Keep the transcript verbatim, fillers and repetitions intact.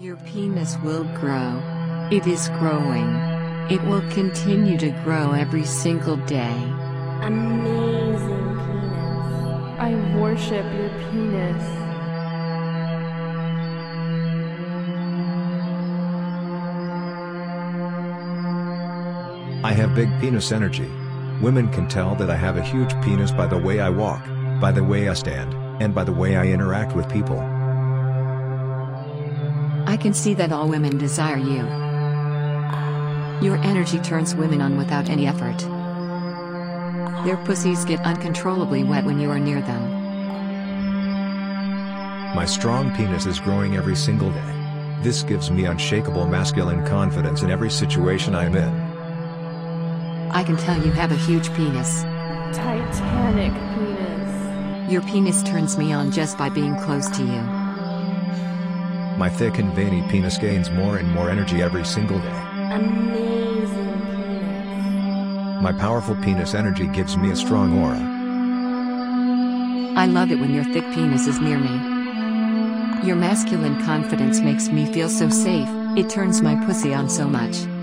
Your penis will grow. It is growing. It will continue to grow every single day. Amazing penis. I worship your penis. I have big penis energy. Women can tell that I have a huge penis by the way I walk, by the way I stand, and by the way I interact with people. I can see that all women desire you. Your energy turns women on without any effort. Their pussies get uncontrollably wet when you are near them. My strong penis is growing every single day. This gives me unshakable masculine confidence in every situation I am in. I can tell you have a huge penis. Titanic penis. Your penis turns me on just by being close to you. My thick and veiny penis gains more and more energy every single day. Amazing penis. My powerful penis energy gives me a strong aura. I love it when your thick penis is near me. Your masculine confidence makes me feel so safe, it turns my pussy on so much.